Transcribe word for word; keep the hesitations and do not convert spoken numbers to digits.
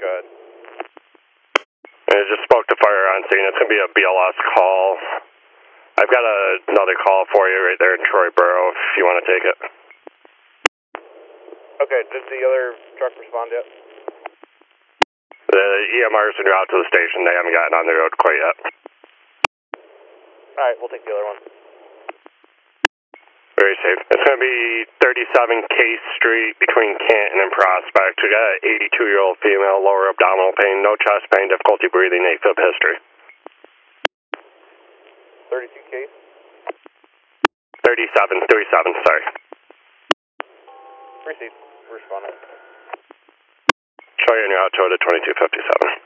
Go ahead. I just spoke to fire on scene. It's going to be a B L S call. I've got a, another call for you right there in Troy Borough if you want to take it. Okay, did the other truck respond yet? The E M Rs are out to the station. They haven't gotten on the road quite yet. Alright, we'll take the other one. Very safe. It's going to be thirty-seven Case Street between Canton and Prospect. We got an eighty-two-year-old female, lower abdominal pain, no chest pain, difficulty breathing, AFib history. thirty-two case? thirty-seven, thirty-seven, sorry. Proceed. Responding. Show you in your auto to twenty-two fifty-seven.